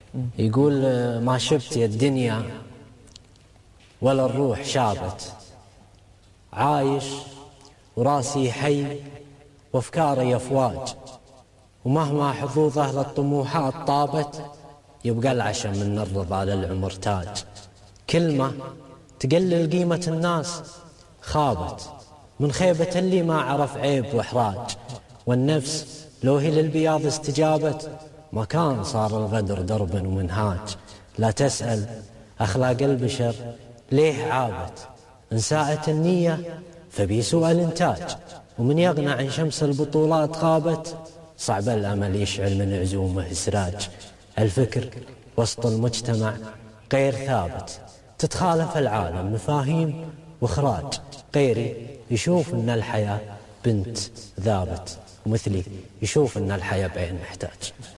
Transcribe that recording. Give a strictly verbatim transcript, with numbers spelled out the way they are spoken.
يقول ما شفت يا الدنيا ولا الروح شابت، عايش وراسي حي وافكاري افواج، ومهما حظوظ اهل الطموحات طابت يبقى العشم من الرضا للعمر تاج. كلمة تقلل قيمة الناس خابت من خيبة اللي ما عرف عيب واحراج، والنفس لو هي للبياض استجابت ما كان صار الغدر درب ومنهاج. لا تسأل أخلاق البشر ليه عابت، إن ساءت النية فبيسوء الإنتاج، ومن يغنى عن شمس البطولات غابت صعب الأمل يشعل من عزومه سراج. الفكر وسط المجتمع غير ثابت، تتخالف العالم مفاهيم واخراج، غيري يشوف ان الحياة بنت ذابت، ومثلي يشوف ان الحياة بعين محتاج.